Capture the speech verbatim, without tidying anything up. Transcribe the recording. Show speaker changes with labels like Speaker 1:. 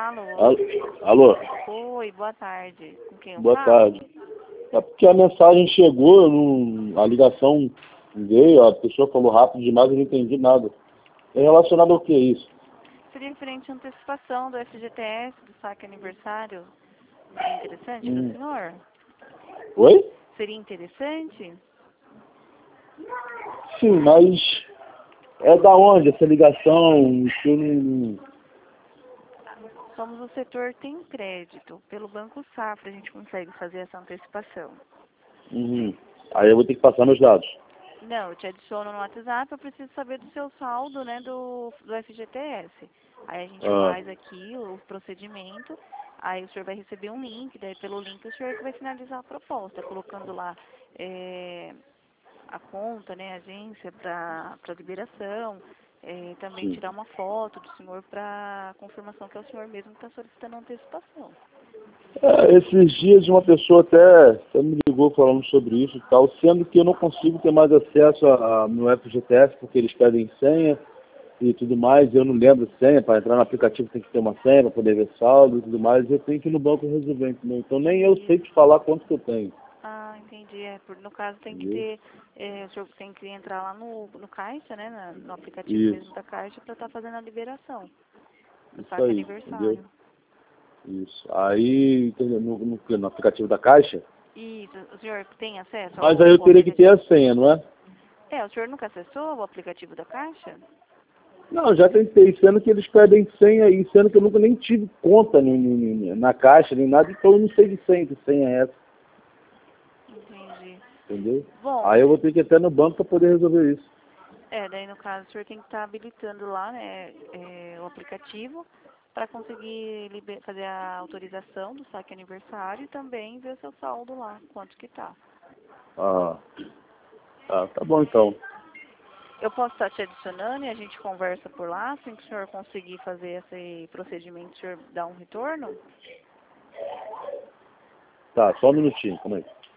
Speaker 1: Alô?
Speaker 2: Alô?
Speaker 1: Oi, boa tarde. Com quem eu
Speaker 2: Boa
Speaker 1: falo?
Speaker 2: tarde. É porque a mensagem chegou, eu não, a ligação veio, a pessoa falou rápido demais, eu não entendi nada. É relacionado ao que é isso?
Speaker 1: Seria referente à antecipação do F G T S, do saque aniversário. Seria interessante para o
Speaker 2: Hum.
Speaker 1: senhor?
Speaker 2: Oi?
Speaker 1: Seria interessante?
Speaker 2: Sim, mas é da onde essa ligação? Que eu não...
Speaker 1: Somos o setor Tem Crédito. Pelo Banco Safra a gente consegue fazer essa antecipação.
Speaker 2: Uhum. Aí eu vou ter que passar meus dados.
Speaker 1: Não, eu te adiciono no WhatsApp, eu preciso saber do seu saldo, né, do, do F G T S. Aí a gente
Speaker 2: Ah,
Speaker 1: faz aqui o procedimento, aí o senhor vai receber um link, daí pelo link o senhor que vai finalizar a proposta, colocando lá é, a conta, né, a agência para liberação, é, também
Speaker 2: sim.
Speaker 1: tirar uma foto do senhor para confirmação que é o senhor mesmo que está solicitando a antecipação.
Speaker 2: É, esses dias uma pessoa até, até me ligou falando sobre isso e tal, sendo que eu não consigo ter mais acesso a, a meu F G T S porque eles pedem senha e tudo mais, eu não lembro senha, para entrar no aplicativo tem que ter uma senha para poder ver saldo e tudo mais, eu tenho que ir no banco resolver, entendeu? Então nem eu sei te falar quanto que eu tenho.
Speaker 1: Ah, entendi. É, por, no caso tem que
Speaker 2: Entendeu?
Speaker 1: ter, é, o senhor tem que entrar lá no, no Caixa, né, na- no aplicativo mesmo
Speaker 2: Isso,
Speaker 1: da Caixa para estar fazendo a liberação do
Speaker 2: isso
Speaker 1: saque
Speaker 2: aí, entendeu?
Speaker 1: aniversário.
Speaker 2: Isso. Aí, entendeu? no, no, quê? No aplicativo da Caixa,
Speaker 1: Isso, o senhor tem acesso
Speaker 2: mas aí
Speaker 1: ao,
Speaker 2: eu
Speaker 1: ao
Speaker 2: teria que ter
Speaker 1: aplicativo?
Speaker 2: a senha, não é?
Speaker 1: É, o senhor nunca acessou o aplicativo da Caixa?
Speaker 2: Não, já tentei, sendo que eles pedem senha aí, sendo que eu nunca nem tive conta no, no- no- na Caixa, nem nada, então eu não sei de senha, que senha é essa,
Speaker 1: Entendi.
Speaker 2: entendeu?
Speaker 1: Bom,
Speaker 2: Aí eu vou ter que ir até no banco para poder resolver isso.
Speaker 1: é, daí no caso o senhor tem que estar habilitando lá, né, é, o aplicativo para conseguir liber- fazer a autorização do saque aniversário e também ver o seu saldo lá, quanto que tá.
Speaker 2: Ah, ah, tá bom então.
Speaker 1: Eu posso estar te adicionando e a gente conversa por lá, assim que o senhor conseguir fazer esse procedimento, o senhor dá um retorno?
Speaker 2: Tá, só um minutinho, calma aí.